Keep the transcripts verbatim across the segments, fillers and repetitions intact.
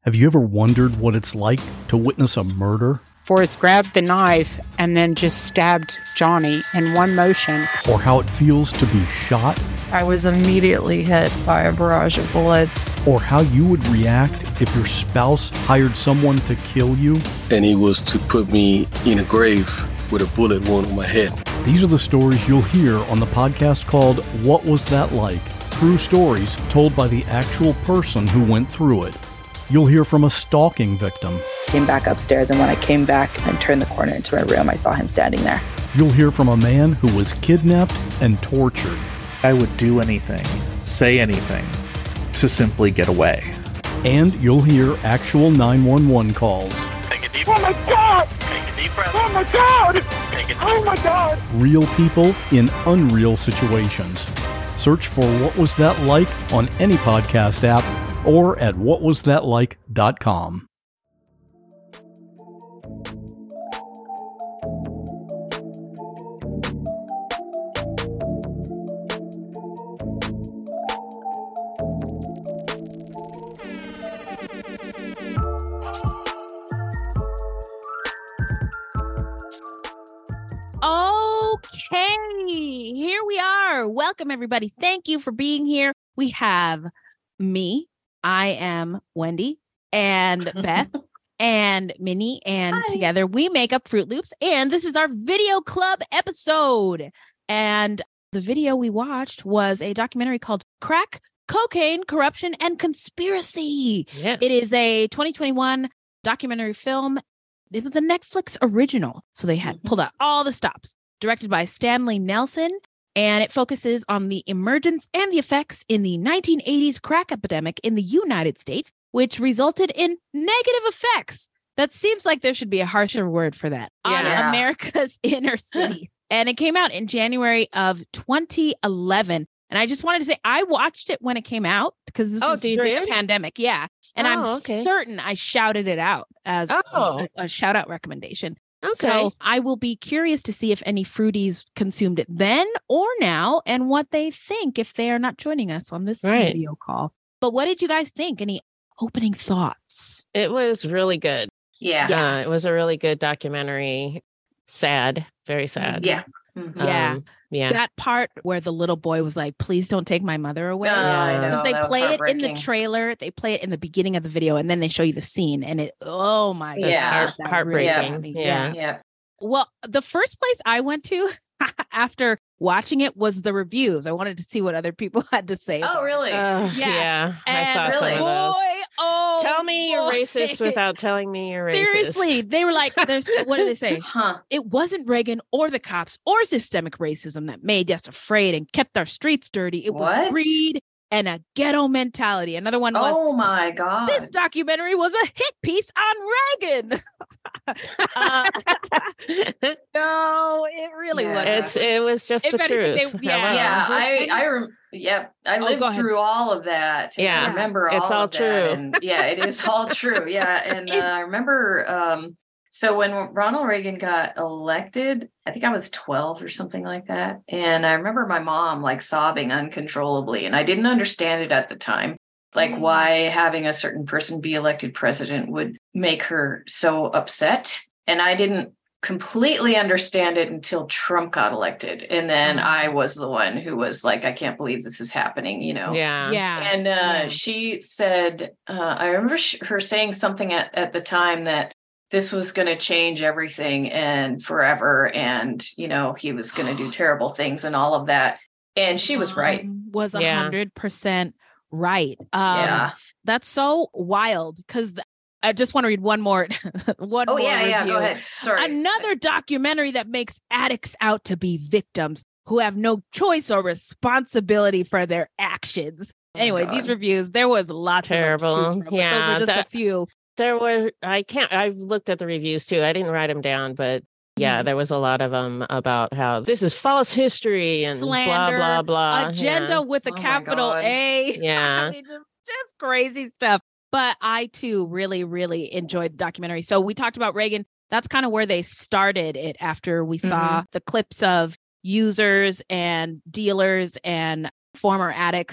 Have you ever wondered what it's like to witness a murder? Forrest grabbed the knife and then just stabbed Johnny in one motion. Or how it feels to be shot? I was immediately hit by a barrage of bullets. Or how you would react if your spouse hired someone to kill you? And he was to put me in a grave with a bullet wound on my head. These are the stories you'll hear on the podcast called What Was That Like? True stories told by the actual person who went through it. You'll hear from a stalking victim. Came back upstairs, and when I came back and turned the corner into my room, I saw him standing there. You'll hear from a man who was kidnapped and tortured. I would do anything, say anything, to simply get away. And you'll hear actual nine one one calls. Take a deep Oh my God! Take a deep breath. Oh my God! Take a deep Oh my God! Real people in unreal situations. Search for What Was That Like on any podcast app or at what was that like dot com. Okay, here we are. Welcome, everybody. Thank you for being here. We have me. I am Wendy and Beth and Minnie, and Hi. Together we make up Fruit Loops. And this is our video club episode. And the video we watched was a documentary called Crack, Cocaine, Corruption, and Conspiracy. Yes. It is a twenty twenty-one documentary film. It was a Netflix original. So they had pulled out all the stops. Directed by Stanley Nelson. And it focuses on the emergence and the effects in the nineteen eighties crack epidemic in the United States, which resulted in negative effects. That seems like there should be a harsher word for that. Yeah. On America's inner city. And it came out in January of twenty eleven. And I just wanted to say, I watched it when it came out because this Oh, was you during did? the pandemic. Yeah. And Oh, I'm okay. certain I shouted it out as Oh. a, a shout out recommendation. Okay. So I will be curious to see if any fruities consumed it then or now and what they think if they are not joining us on this Right. video call. But what did you guys think? Any opening thoughts? It was really good. Yeah. Uh, it was a really good documentary. Sad, very sad. Yeah. Mhm. Yeah. Um, yeah. That part where the little boy was like, please don't take my mother away. Oh, I know. Because they That was play it in the heartbreaking. trailer, they play it in the beginning of the video, and then they show you the scene. And it, oh my God. Yeah. Heart- that heartbreaking. really got me. Yeah. Yeah. Well, the first place I went to after watching it was the reviews. I wanted to see what other people had to say. Oh, about it. really? Uh, Yeah. yeah. I And saw really? some of those. Boy, oh, Tell me you're boy. racist without telling me you're racist. Seriously, they were like, "There's what did they say? Huh. It wasn't Reagan or the cops or systemic racism that made us afraid and kept our streets dirty. It was What? greed and a ghetto mentality." Another one was, Oh my God. "This documentary was a hit piece on Reagan." uh, no, it really Yeah. wasn't. It's it was just If the anything, truth. they- yeah, Hello. Yeah, Hello. I, I, rem- yep, I Oh, lived go ahead. through all of that. and Yeah. I remember all It's all of that, true. and yeah, it is all true. Yeah, and uh, It- I remember. Um, so when Ronald Reagan got elected, I think I was twelve or something like that, and I remember my mom like sobbing uncontrollably, and I didn't understand it at the time, like Mm. why having a certain person be elected president would make her so upset, and I didn't completely understand it until Trump got elected. And then Mm. I was the one who was like, I can't believe this is happening, you know? Yeah. yeah. And uh, Yeah. she said, uh, I remember sh- her saying something at, at the time that this was going to change everything and forever. And, you know, he was going to do terrible things and all of that. And she was right. Um, Was a Yeah. hundred percent right. Um, Yeah. That's so wild because I just want to read one more. one Oh, more yeah, yeah. review. Go ahead. Sorry. Another documentary that makes addicts out to be victims who have no choice or responsibility for their actions. Oh, Anyway, God. these reviews, there was lots Terrible. of them to choose from, but those Yeah, are just that- a few. There were I can't I've looked at the reviews too. I didn't write them down, but yeah, Mhm. there was a lot of them about how this is false history and Slander, blah blah blah. Agenda Yeah. with a Oh my capital God. A. Yeah. I mean, just, just crazy stuff. But I too really, really enjoyed the documentary. So we talked about Reagan. That's kind of where they started it after we saw the clips of users and dealers and former addicts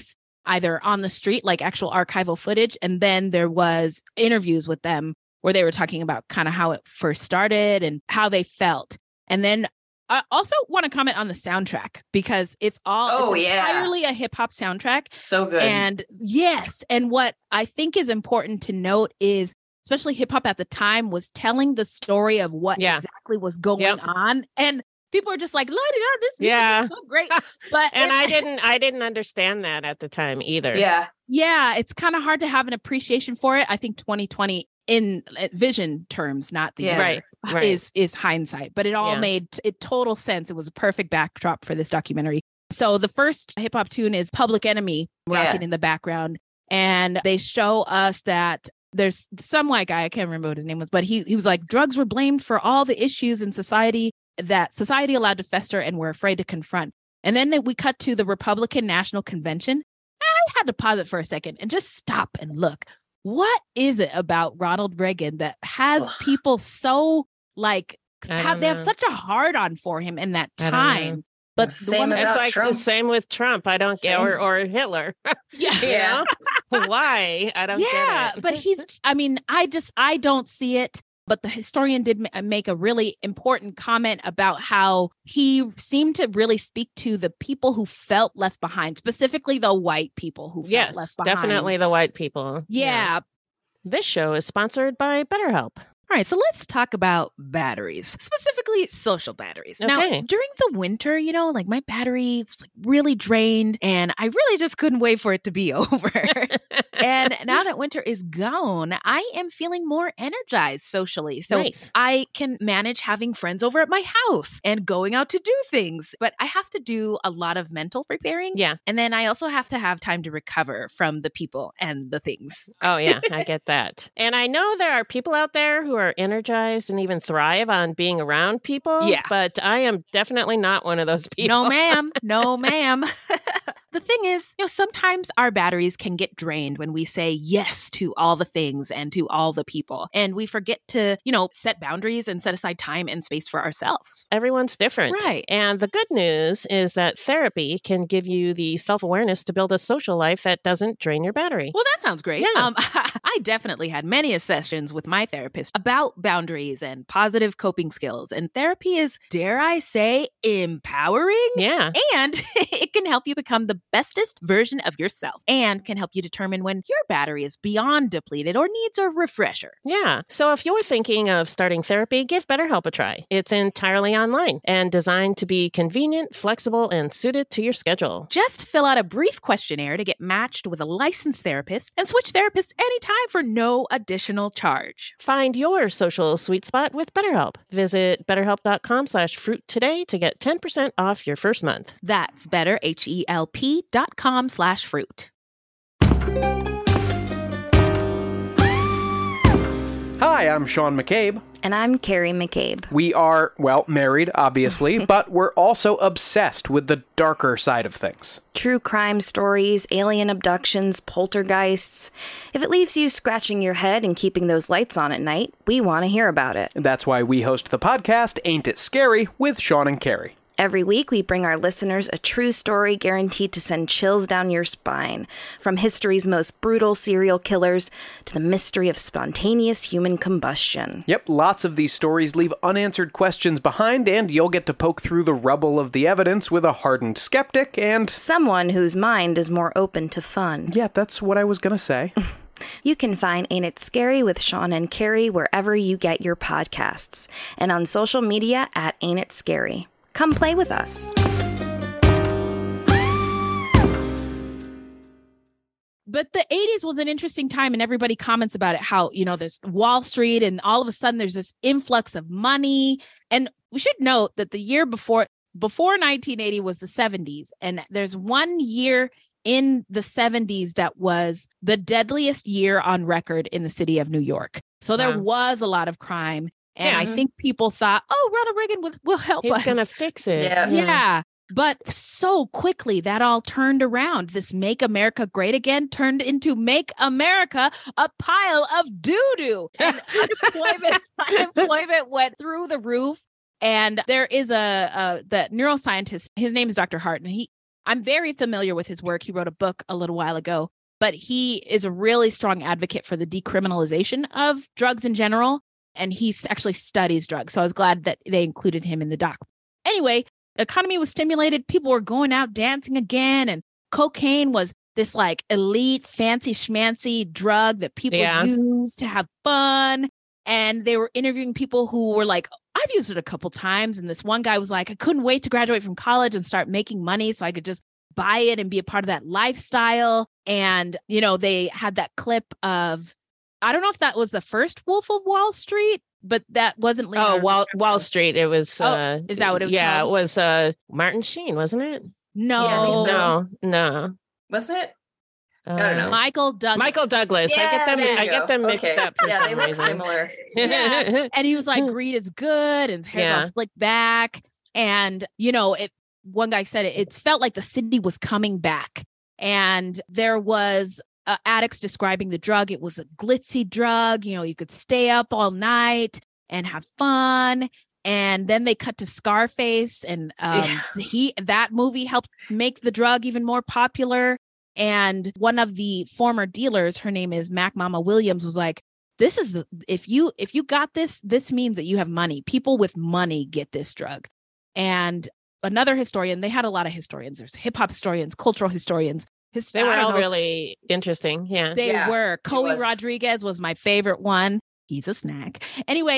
either on the street, like actual archival footage. And then there was interviews with them where they were talking about kind of how it first started and how they felt. And then I also want to comment on the soundtrack because it's all Oh, it's yeah. entirely a hip hop soundtrack. So good. And yes, and what I think is important to note is, especially hip hop at the time, was telling the story of what Yeah. exactly was going Yep. on. And people are just like, "Light it up, this music Yeah. is so great." But And it- I didn't I didn't understand that at the time either. yeah. yeah, it's kind of hard to have an appreciation for it. I think twenty twenty in uh, vision terms, not the Yeah. year, Right, right. is is hindsight. But it all Yeah. made it total sense. It was a perfect backdrop for this documentary. So the first hip hop tune is Public Enemy rocking Yeah. in the background, and they show us that there's some white guy, I can't remember what his name was, but he he was like, drugs were blamed for all the issues in society that society allowed to fester and were afraid to confront. And then we cut to the Republican National Convention. I had to pause it for a second and just stop and look. What is it about Ronald Reagan that has Ugh. people so like I have, don't they have know. such a hard on for him in that I don't know. time? But the Same one about It's like Trump. the same with Trump. I don't get Same. or, or Hitler. yeah, You Yeah. know? Why? I don't yeah, get it. but he's, I mean, I just, I don't see it. But the historian did ma- make a really important comment about how he seemed to really speak to the people who felt left behind, specifically the white people who felt Yes, left behind. definitely the white people. Yeah. This show is sponsored by BetterHelp. All right, so let's talk about batteries, specifically social batteries. Now, Okay. during the winter, you know, like my battery was like really drained and I really just couldn't wait for it to be over. And now that winter is gone, I am feeling more energized socially. So Nice. I can manage having friends over at my house and going out to do things, but I have to do a lot of mental preparing. Yeah. And then I also have to have time to recover from the people and the things. Oh, yeah, I get that. And I know there are people out there who are energized and even thrive on being around people. Yeah. But I am definitely not one of those people. No, ma'am. No, ma'am. The thing is, you know, sometimes our batteries can get drained when we say yes to all the things and to all the people. And we forget to, you know, set boundaries and set aside time and space for ourselves. Everyone's different. Right. And the good news is that therapy can give you the self-awareness to build a social life that doesn't drain your battery. Well, that sounds great. Yeah. Um, I definitely had many sessions with my therapist about boundaries and positive coping skills. And therapy is, dare I say, empowering. Yeah. And it can help you become the bestest version of yourself and can help you determine when your battery is beyond depleted or needs a refresher. Yeah. So if you're thinking of starting therapy, give BetterHelp a try. It's entirely online and designed to be convenient, flexible, and suited to your schedule. Just fill out a brief questionnaire to get matched with a licensed therapist and switch therapists anytime for no additional charge. Find your social sweet spot with BetterHelp. Visit betterhelp.com slash fruit today to get ten percent off your first month. That's better, H E L P dot com slash fruit. Hi, I'm Sean McCabe. And I'm Carrie McCabe. We are, well, married, obviously, but we're also obsessed with the darker side of things. True crime stories, alien abductions, poltergeists. If it leaves you scratching your head and keeping those lights on at night, we want to hear about it. That's why we host the podcast Ain't It Scary with Sean and Carrie. Every week, we bring our listeners a true story guaranteed to send chills down your spine. From history's most brutal serial killers to the mystery of spontaneous human combustion. Yep, lots of these stories leave unanswered questions behind, and you'll get to poke through the rubble of the evidence with a hardened skeptic and someone whose mind is more open to fun. Yeah, that's what I was gonna say. You can find Ain't It Scary with Sean and Carrie wherever you get your podcasts, and on social media at Ain't It Scary. Come play with us. But the eighties was an interesting time, and everybody comments about it, how, you know, there's Wall Street and all of a sudden there's this influx of money. And we should note that the year before, before nineteen eighty was the seventies. And there's one year in the seventies that was the deadliest year on record in the city of New York. So there Wow. was a lot of crime. And Yeah. I think people thought, oh, Ronald Reagan will, will help He's us. going to fix it. Yeah. Yeah. But so quickly that all turned around. This Make America Great Again turned into Make America a pile of doo-doo. And unemployment, unemployment went through the roof. And there is a, a the neuroscientist, his name is Doctor Hart, and he I'm very familiar with his work. He wrote a book a little while ago, but he is a really strong advocate for the decriminalization of drugs in general. And he actually studies drugs. So I was glad that they included him in the doc. Anyway, the economy was stimulated. People were going out dancing again. And cocaine was this like elite, fancy schmancy drug that people Yeah. use to have fun. And they were interviewing people who were like, I've used it a couple times. And this one guy was like, I couldn't wait to graduate from college and start making money so I could just buy it and be a part of that lifestyle. And, you know, they had that clip of, I don't know if that was the first Wolf of Wall Street, but that wasn't Leonardo Oh, Wall, DiCaprio. Wall Street. It was. Oh, uh, is that what it was Yeah, called? it was uh, Martin Sheen, wasn't it? No. Yeah, I think so. No, no. Wasn't it? Uh, don't know. Michael Douglas. Michael Douglas. I get them. there you I go. get them mixed Okay. up for Yeah, some they look reason. similar. Yeah. And he was like, greed is good. And his hair's Yeah. all slicked back. And, you know, it, one guy said it, it felt like the city was coming back. And there was uh, addicts describing the drug. It was a glitzy drug. You know, you could stay up all night and have fun. And then they cut to Scarface, and um, Yeah. he that movie helped make the drug even more popular. And one of the former dealers, her name is Mac Mama Williams, was like, "This is the, if you if you got this, this means that you have money. People with money get this drug." And another historian, they had a lot of historians. There's hip hop historians, cultural historians. His, They were I don't all know, really interesting. Yeah. They Yeah, were. he Coey was. Rodriguez was my favorite one. He's a snack. Anyway,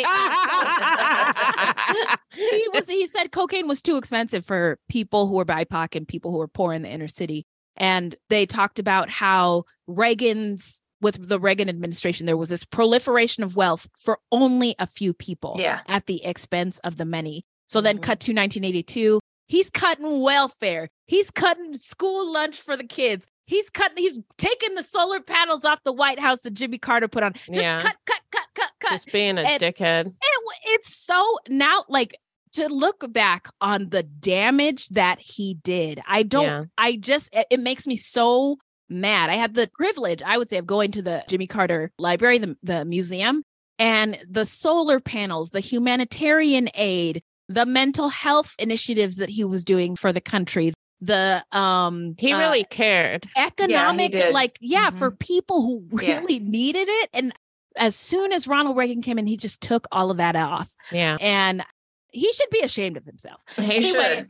he was. He said cocaine was too expensive for people who were B I P O C and people who were poor in the inner city. And they talked about how Reagan's, with the Reagan administration, there was this proliferation of wealth for only a few people Yeah. at the expense of the many. So then Mhm. cut to nineteen eighty-two. He's cutting welfare. He's cutting school lunch for the kids. He's cutting, he's taking the solar panels off the White House that Jimmy Carter put on. Just Yeah. cut, cut, cut, cut, cut. Just being a And- dickhead. It, w- it's so now, like, to look back on the damage that he did. I don't, Yeah. I just, it, it makes me so mad. I had the privilege, I would say, of going to the Jimmy Carter Library, the, the museum, and the solar panels, the humanitarian aid, the mental health initiatives that he was doing for the country, the um He uh, really cared. economic, did. like, yeah, Mhm. for people who Yeah. really needed it. And as soon as Ronald Reagan came in, he just took all of that off. Yeah. And he should be ashamed of himself. He should.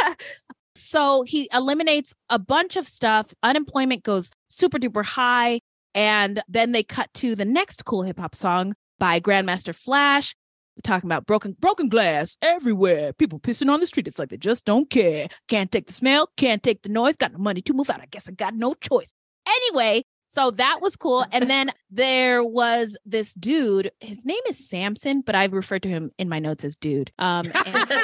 So he eliminates a bunch of stuff. Unemployment goes super duper high. And then they cut to the next cool hip hop song by Grandmaster Flash, talking about broken broken glass everywhere. People pissing on the street. It's like they just don't care. Can't take the smell. Can't take the noise. Got no money to move out. I guess I got no choice. Anyway, so that was cool. And then there was this dude. His name is Samson, but I refer to him in my notes as dude. Um, and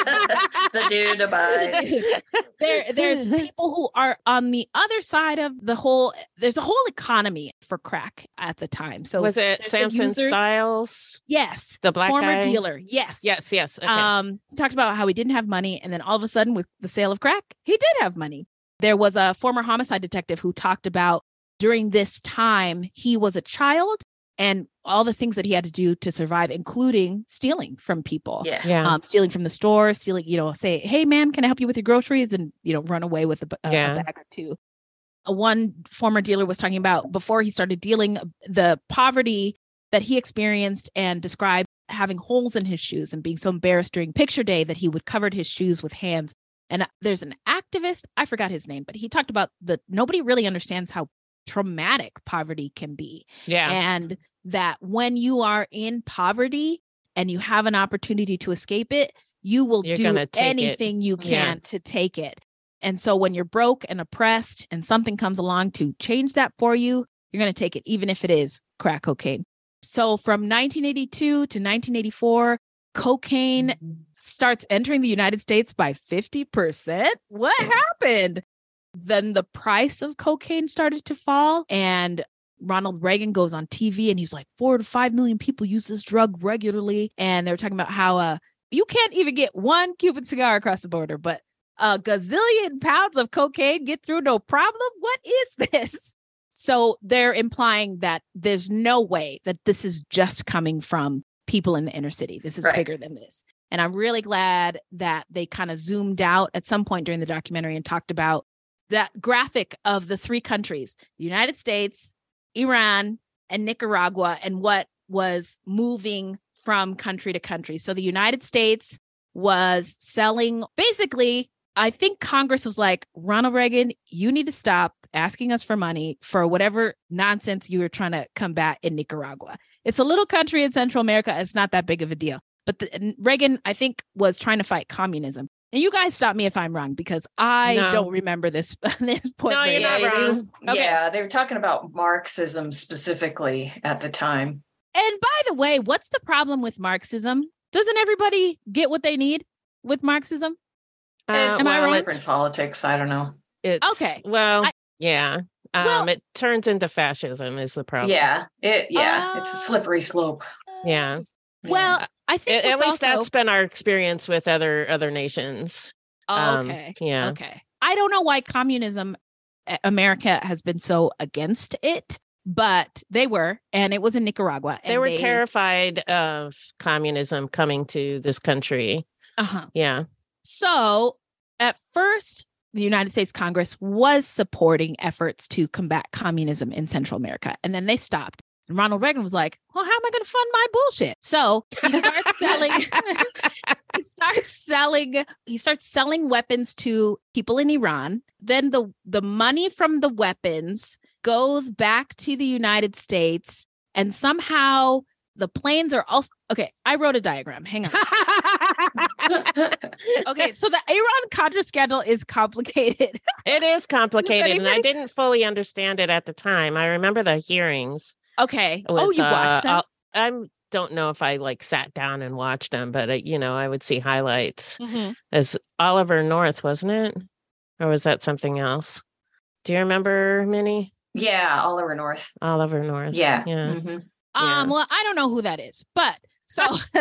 The dude abides. there, there's people who are on the other side of the whole. There's a whole economy for crack at the time. So Was it there's the Samson users- Styles? Yes, The black former guy? dealer. Yes, Yes, yes. Okay. Um, he talked about how he didn't have money, and then all of a sudden, with the sale of crack, he did have money. There was a former homicide detective who talked about during this time he was a child and all the things that he had to do to survive, including stealing from people. Yeah. yeah. Um, stealing from the store, stealing, you know, say, "Hey, ma'am, can I help you with your groceries?" And, you know, run away with a, b- a- a Yeah. bag or two. Uh, One former dealer was talking about before he started dealing, the poverty that he experienced and described having holes in his shoes and being so embarrassed during picture day that he would cover his shoes with hands. And uh, there's an activist, I forgot his name, but he talked about that nobody really understands how traumatic poverty can be. yeah. And that when you are in poverty and you have an opportunity to escape it, you will You're do gonna take it. anything you Yeah. can to take it. And so when you're broke and oppressed and something comes along to change that for you, you're going to take it, even if it is crack cocaine. So from nineteen eighty-two to nineteen eighty-four, cocaine starts entering the United States by fifty percent. What happened? Then the price of cocaine started to fall, and Ronald Reagan goes on T V and he's like, four to five million people use this drug regularly. And they're talking about how uh, you can't even get one Cuban cigar across the border, but a gazillion pounds of cocaine get through no problem. What is this? So they're implying that there's no way that this is just coming from people in the inner city. This is Right. bigger than this. And I'm really glad that they kind of zoomed out at some point during the documentary and talked about that graphic of the three countries, the United States, Iran, and Nicaragua, and what was moving from country to country. So the United States was selling, basically, I think Congress was like, Ronald Reagan, you need to stop asking us for money for whatever nonsense you were trying to combat in Nicaragua. It's a little country in Central America. It's not that big of a deal. But the, Reagan, I think, was trying to fight communism. And you guys stop me if I'm wrong, because I No. don't remember this, this point. No, you're not wrong. wrong. Okay. Yeah, they were talking about Marxism specifically at the time. And by the way, what's the problem with Marxism? Doesn't everybody get what they need with Marxism? It's Am I well, wrong? different politics. I don't know. It's, Okay. Well, I- yeah. Um, Well- it turns into fascism is the problem. Yeah, it. Yeah, it's a slippery slope. Yeah. Well, I think At, at what's least also- that's been our experience with other other nations. Oh, Um, okay. yeah. Okay. I don't know why communism, uh, America has been so against it, but they were, and it was in Nicaragua. And They were terrified of communism coming to this country. Uh-huh. Yeah. So at first, the United States Congress was supporting efforts to combat communism in Central America, and then they stopped. And Ronald Reagan was like, well, how am I going to fund my bullshit? So he starts selling, he starts selling, he starts selling weapons to people in Iran. Then the, the money from the weapons goes back to the United States, and somehow the planes are also, okay, I wrote a diagram. Hang on. Okay, so the Iran-Contra scandal is complicated. It is complicated, and I anybody- didn't fully understand it at the time. I remember the hearings. Okay. with, oh, you uh, watched them? I don't know if I like sat down and watched them, but uh, you know, I would see highlights. Mhm. As Oliver North, wasn't it? Or was that something else? Do you remember, Minnie? Yeah, Oliver North. Oliver North. Yeah. Yeah. Mhm. Um, well, I don't know who that is, but so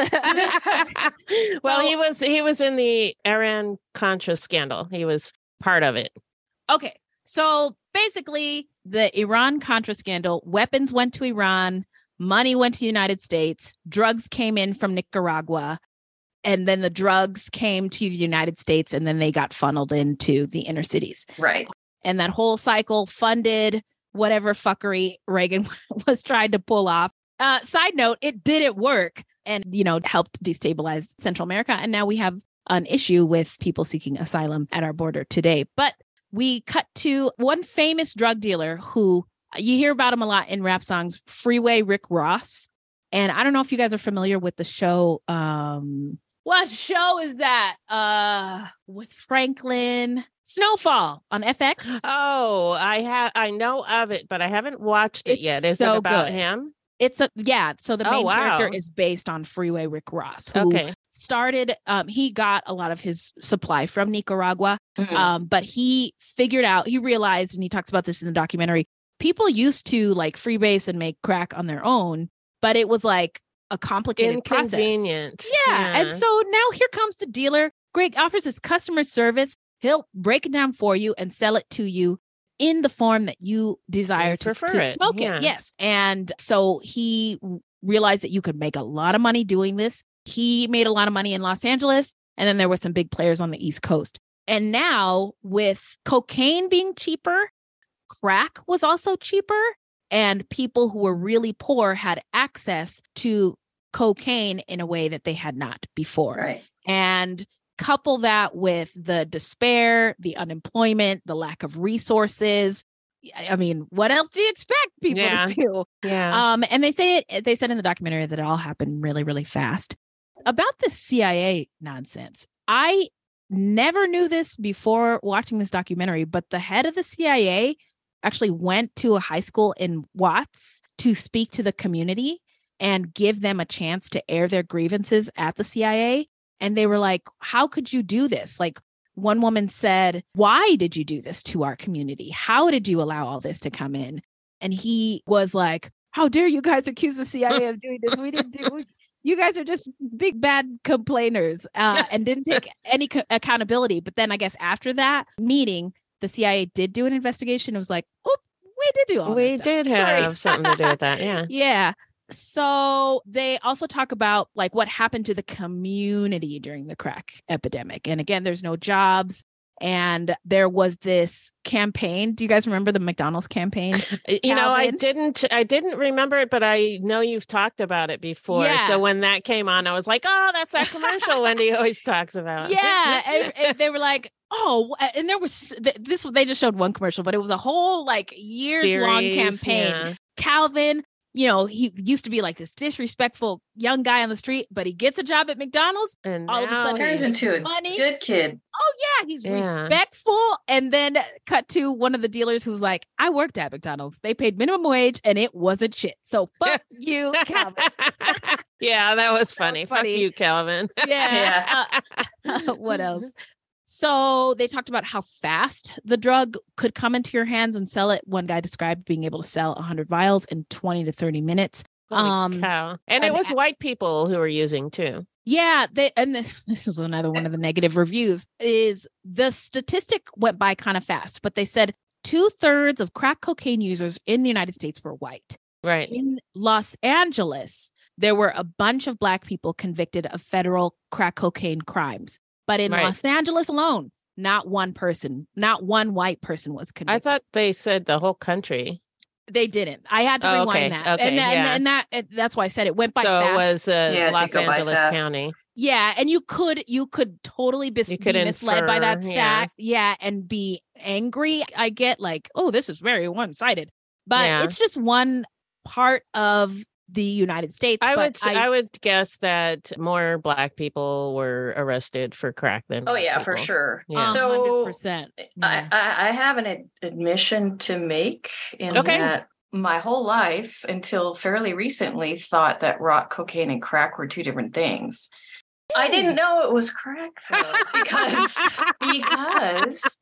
Well, So- he was he was in the Iran Contra scandal. He was part of it. okay. So basically, the Iran Contra scandal, weapons went to Iran, money went to the United States, drugs came in from Nicaragua, and then the drugs came to the United States, and then they got funneled into the inner cities. Right. And that whole cycle funded whatever fuckery Reagan was trying to pull off. Uh, side note, it didn't work and, you know, helped destabilize Central America. And now we have an issue with people seeking asylum at our border today. But we cut to one famous drug dealer who you hear about him a lot in rap songs, Freeway Rick Ross. And I don't know if you guys are familiar with the show. Um, what show is that? Uh, with Franklin Snowfall on F X. Oh, I have I know of it, but I haven't watched it It's yet. Is so it about good. him? It's a yeah. So the Oh, main character wow. is based on Freeway Rick Ross, who Okay. started. Um, he got a lot of his supply from Nicaragua, Mhm. um, but he figured out. He realized, and he talks about this in the documentary. People used to like freebase and make crack on their own, but it was like a complicated process. Inconvenient. Yeah. And so now here comes the dealer. Greg offers his customer service. He'll break it down for you and sell it to you in the form that you desire to, prefer to it, smoke yeah. it. Yes. And so he r- realized that you could make a lot of money doing this. He made a lot of money in Los Angeles. And then there were some big players on the East Coast. And now with cocaine being cheaper, crack was also cheaper. And people who were really poor had access to cocaine in a way that they had not before. Right. And couple that with the despair, the unemployment, the lack of resources. I mean, what else do you expect people Yeah. to do? Yeah. Um, and they say it, they said in the documentary that it all happened really, really fast. About the C I A nonsense, I never knew this before watching this documentary, but the head of the C I A actually went to a high school in Watts to speak to the community and give them a chance to air their grievances at the C I A. And they were like, how could you do this? Like one woman said, why did you do this to our community? How did you allow all this to come in? And he was like, how dare you guys accuse the C I A of doing this? We didn't do it. You guys are just big bad complainers uh, and didn't take any co- accountability. But then I guess after that meeting, the C I A did do an investigation. It was like, oh, we did do all we that stuff. did have Sorry. something to do with that. Yeah. Yeah. So they also talk about like what happened to the community during the crack epidemic. And again, there's no jobs. And there was this campaign. Do you guys remember the McDonald's campaign? You know, I didn't I didn't remember it, but I know you've talked about it before. Yeah. So when that came on, I was like, oh, that's that commercial Wendy always talks about. Yeah. and, and they were like, oh, and there was this, they just showed one commercial, but it was a whole like years long Series, campaign. yeah. Calvin, you know, he used to be like this disrespectful young guy on the street, but he gets a job at McDonald's. And all of a now sudden Turns he's into funny. a good kid. Oh yeah, he's Yeah. respectful. And then cut to one of the dealers who's like, I worked at McDonald's. They paid minimum wage and it wasn't shit. So fuck you, Calvin. Yeah, that was funny. That was funny. Fuck you, Calvin. Yeah. Uh, what else? So they talked about how fast the drug could come into your hands and sell it. One guy described being able to sell one hundred vials in twenty to thirty minutes. Holy um, cow. And it and- was white people who were using too. Yeah, they, and this, this was another one of the negative reviews, is the statistic went by kind of fast, but they said two thirds of crack cocaine users in the United States were white. Right. In Los Angeles, there were a bunch of black people convicted of federal crack cocaine crimes. But in Right. Los Angeles alone, not one person, not one white person was convicted. I thought they said the whole country. They didn't. I had to Oh, rewind okay, that. okay, and, and, yeah. and that and that's why I said it went by So fast. it was uh, Yeah, it Los did go by Angeles fast. County. Yeah, and you could you could totally bis- You could be misled by that infer, stat. Yeah. and be angry. I get like, oh, this is very one-sided. But Yeah. it's just one part of the United States. I but would s- I, would guess that more black people were arrested for crack than Oh white yeah, for people. sure. Yeah. So one hundred percent. I, I I have an ad- admission to make in Okay. that my whole life until fairly recently thought that rock cocaine and crack were two different things. I didn't know it was crack though, because because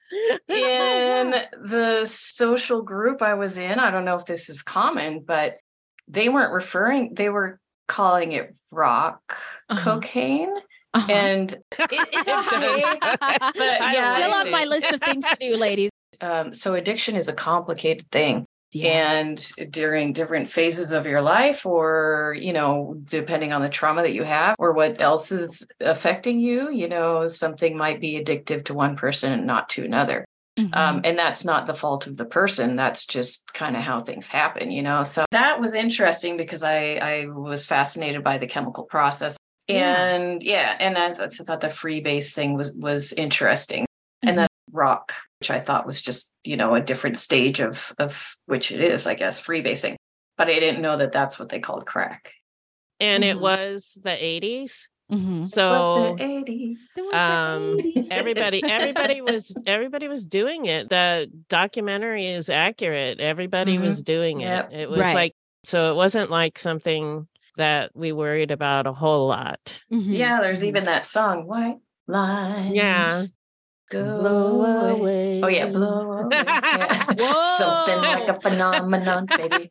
in the social group I was in, I don't know if this is common, but they weren't referring, they were calling it rock Uh-huh. cocaine. Uh-huh. And it, it's okay. but yeah, still on it- my list of things to do, ladies. Um, so addiction is a complicated thing. Yeah. And during different phases of your life, or, you know, depending on the trauma that you have or what else is affecting you, you know, something might be addictive to one person and not to another. Mhm. Um, and that's not the fault of the person. That's just kind of how things happen, you know? So that was interesting because I, I was fascinated by the chemical process. Yeah. And yeah, and I th- thought the freebase thing was, was interesting. Mhm. And then rock, which I thought was just, you know, a different stage of, of which it is, I guess, freebasing. But I didn't know that that's what they called crack. And it Mhm. was the eighties. Mhm. So Was the eighties? um everybody everybody was everybody was doing it. The documentary is accurate. Everybody Mhm. was doing Yep. it. It was Right. like, so it wasn't like something that we worried about a whole lot. Mhm. Yeah, there's even that song, White Lines. Yeah. Go Blow away. away. Oh, yeah, blow away. Yeah. Something like a phenomenon, baby.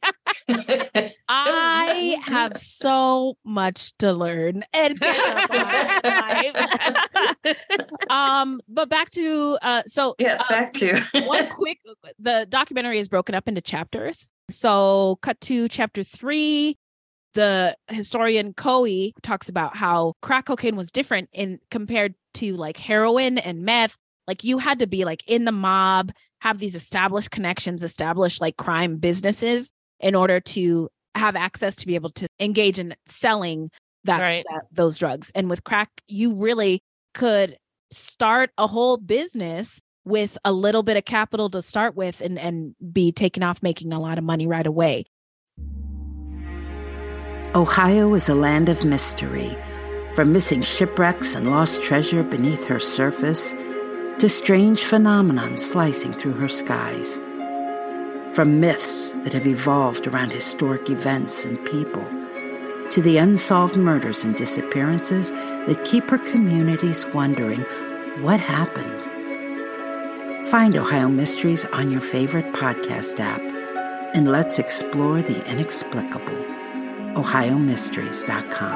I have so much to learn and get up on life. um, but back to uh, so Yes, uh, back to. one quick. The documentary is broken up into chapters. So, cut to chapter three. The historian Coe talks about how crack cocaine was different in compared to like heroin and meth. Like you had to be like in the mob, have these established connections, established like crime businesses in order to have access to be able to engage in selling that, Right. that those drugs. And with crack, you really could start a whole business with a little bit of capital to start with and, and be taken off making a lot of money right away. Ohio is a land of mystery, from missing shipwrecks and lost treasure beneath her surface to strange phenomenon slicing through her skies. From myths that have evolved around historic events and people to the unsolved murders and disappearances that keep her communities wondering what happened. Find Ohio Mysteries on your favorite podcast app and let's explore the inexplicable. ohio mysteries dot com.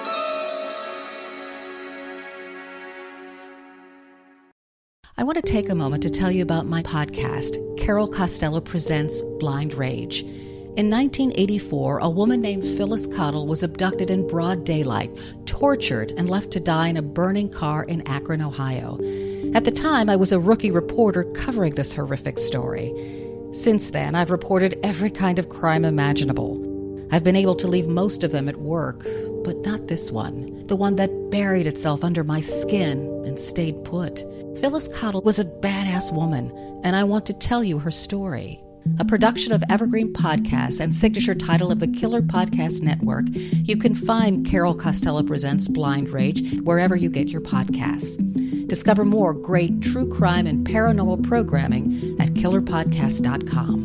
I want to take a moment to tell you about my podcast, Carol Costello Presents Blind Rage. In nineteen eighty-four, a woman named Phyllis Cottle was abducted in broad daylight, tortured, and left to die in a burning car in Akron, Ohio. At the time, I was a rookie reporter covering this horrific story. Since then, I've reported every kind of crime imaginable. I've been able to leave most of them at work, but not this one, the one that buried itself under my skin and stayed put. Phyllis Cottle was a badass woman, and I want to tell you her story. A production of Evergreen Podcasts and signature title of the Killer Podcast Network, you can find Carol Costello Presents Blind Rage wherever you get your podcasts. Discover more great true crime and paranormal programming at killer podcast dot com.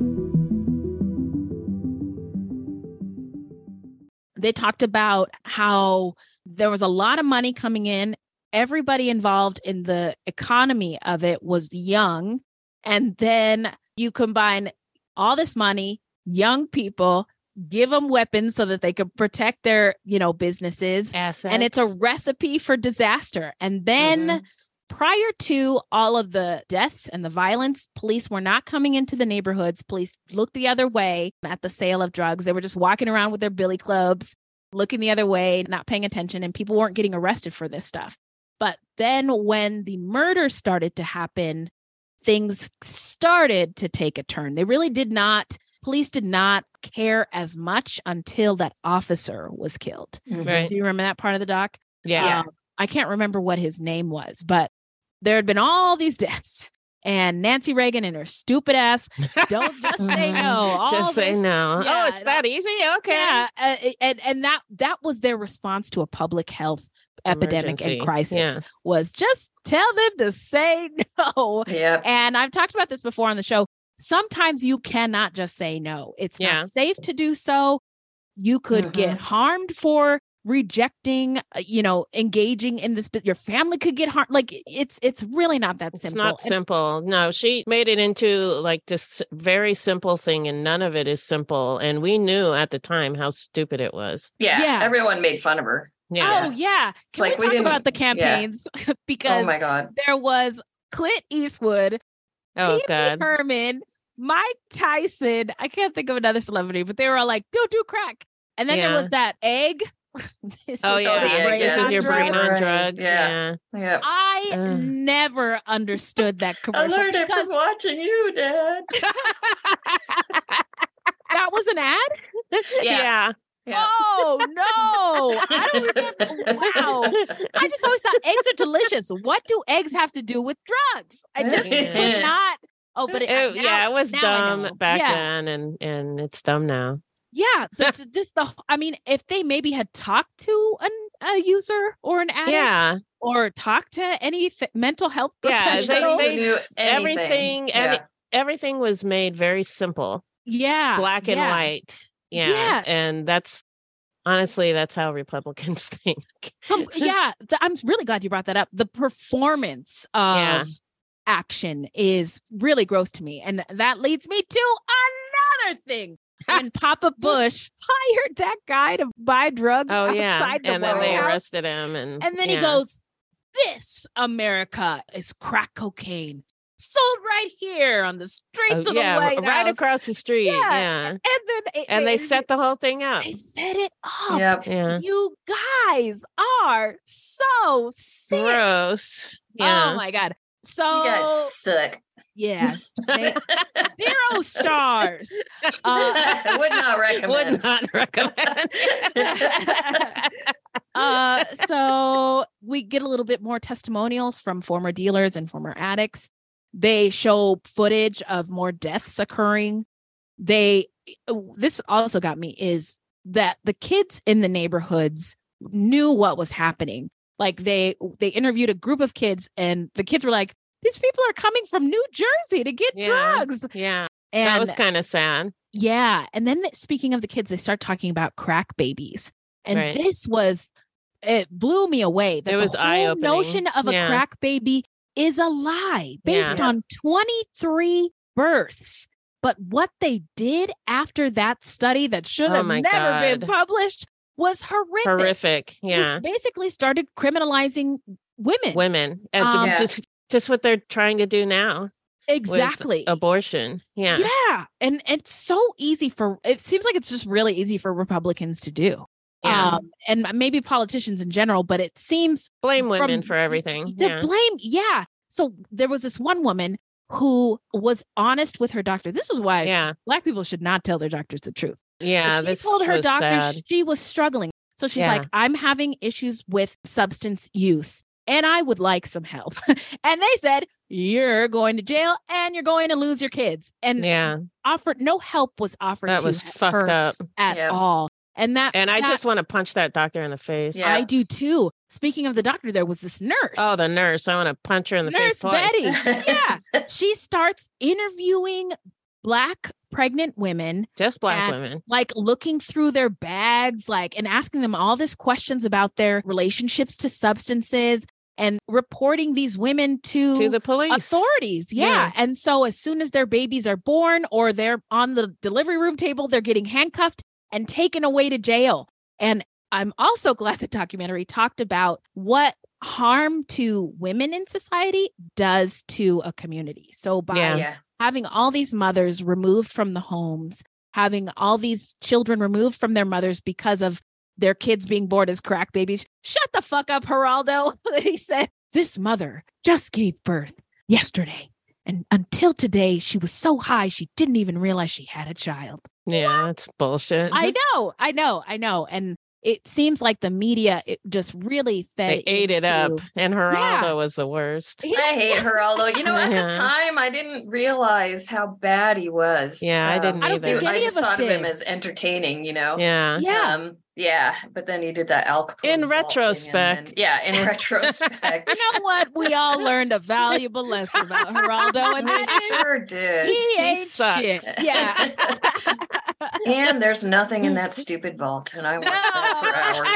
They talked about how there was a lot of money coming in. Everybody involved in the economy of it was young. And then you combine all this money, young people, give them weapons so that they could protect their, you know, businesses. Assets. And it's a recipe for disaster. And then mm-hmm. prior to all of the deaths and the violence, police were not coming into the neighborhoods. Police looked the other way at the sale of drugs. They were just walking around with their billy clubs, looking the other way, not paying attention, and people weren't getting arrested for this stuff. But then when the murders started to happen, things started to take a turn. They really did not, police did not care as much until that officer was killed. Mm-hmm. Right. Do you remember that part of the doc? Yeah. Um, I can't remember what his name was, but there had been all these deaths. And Nancy Reagan and her stupid ass, don't just say no. All just say this, no. Yeah, oh, it's that easy? Okay. Yeah. Uh, and and that that was their response to a public health epidemic Emergency. and crisis Yeah. was just tell them to say no. Yep. And I've talked about this before on the show. Sometimes you cannot just say no. It's Yeah. not safe to do so. You could Mhm. get harmed for rejecting, uh, you know, engaging in this. Your family could get harmed. Like it's it's really not that It's simple. not And- simple. No, she made it into like this very simple thing, and none of it is simple. And we knew at the time how stupid it was. Yeah, Yeah. everyone made fun of her. Yeah. Oh yeah. Can like we we talk didn't- about the yeah. campaigns? Because Oh my God. there was Clint Eastwood, Oh, Pee Wee God. Herman, Mike Tyson. I can't think of another celebrity, but they were all like, "Don't do crack." And then there Yeah. was that egg. This Oh, is yeah. the egg, brain This yeah. is your on brain drugs. on Right. drugs. Yeah. Yeah. Yeah. I Ugh. never understood that I commercial learned it because from watching you, Dad. that was an ad. Yeah. Yeah. Oh no, I don't remember. Wow, I just always thought eggs are delicious. What do eggs have to do with drugs? I just Yeah. could not. Oh, but it, It- now- yeah, it was now I dumb know. back Yeah. then, and and it's dumb now. Yeah, that's just the. I mean, if they maybe had talked to an, a user or an addict, Yeah. or talked to any f- mental health Yeah, they- professional, they- knew anything. Everything Yeah. and everything was made very simple, yeah, black and yeah. white. Yeah. Yeah. And that's honestly, that's how Republicans think. Um, yeah, th- I'm really glad you brought that up. The performance of Yeah. action is really gross to me, and that leads me to another thing. When Papa Bush hired that guy to buy drugs Oh yeah. outside the And then White they House, arrested him, and and then he yeah. goes, "This America is crack cocaine sold right here on the streets Oh, of the yeah, White right House." across the street. Yeah. Yeah. And then it- And they set the whole thing up. they set it up. Yep. Yeah. You guys are so sick. Gross. Yeah. Oh my god. So You guys suck. yeah, they- zero stars. Uh, Would not recommend. Would not recommend. uh, so we get a little bit more testimonials from former dealers and former addicts. They show footage of more deaths occurring. They, this also got me, is that the kids in the neighborhoods knew what was happening. Like they, they interviewed a group of kids, and the kids were like, "These people are coming from New Jersey to get Yeah. drugs." Yeah. And That was kind of sad. yeah. And then th- speaking of the kids, they start talking about crack babies. And Right. this was, it blew me away. That It was the whole eye-opening. notion of a Yeah. crack baby is a lie based Yeah. on twenty-three births. But what they did after that study that should Oh have my never been God. published was horrific. Horrific. They Yeah. s- basically started criminalizing women. Women. And Um, Yeah. just just what they're trying to do now. with Exactly. abortion. Yeah. Yeah. And it's so easy for, it seems like it's just really easy for Republicans to do. Yeah. Um, and maybe politicians in general, but it seems Blame women from- for everything. to Yeah. blame. Yeah. So there was this one woman who was honest with her doctor. This is why yeah. Black people should not tell their doctors the truth. Yeah, she this told her was doctor sad. she was struggling. So she's Yeah. like, I'm having issues with substance use and I would like some help. And they said, you're going to jail and you're going to lose your kids. And yeah, offered no help was offered that to was her fucked up. at Yeah. all. And that And I that- just want to punch that doctor in the face. Yeah. I do too. Speaking of the doctor, there was this nurse. Oh, the nurse. I want to punch her in the Nurse face twice. Betty. Yeah. She starts interviewing Black pregnant women, Just Black and, women. like looking through their bags, like, and asking them all these questions about their relationships to substances and reporting these women to, To the police. authorities. Yeah. Yeah. And so as soon as their babies are born or they're on the delivery room table, they're getting handcuffed and taken away to jail. And I'm also glad the documentary talked about what harm to women in society does to a community. So by Yeah. Yeah. having all these mothers removed from the homes, having all these children removed from their mothers because of their kids being born as crack babies. Shut the fuck up, Geraldo. He said, this mother just gave birth yesterday. And until today, she was so high, she didn't even realize she had a child. Yeah, it's bullshit. I know, I know, I know. And it seems like the media it just really fed They ate it up. into- And Geraldo Yeah. was the worst. I hate Geraldo. You know, at Yeah. the time, I didn't realize how bad he was. Yeah, I didn't I don't either. think I any just of us thought of him did. as entertaining, you know? Yeah. Yeah. Um, yeah. But then he did that Al Capone's In Vault thing, and retrospect. then- yeah, in retrospect. You know what? We all learned a valuable lesson about Geraldo, and We that is sure did. he ain't sucks. shit. Yeah. And there's nothing in that stupid vault, and I watched that for hours.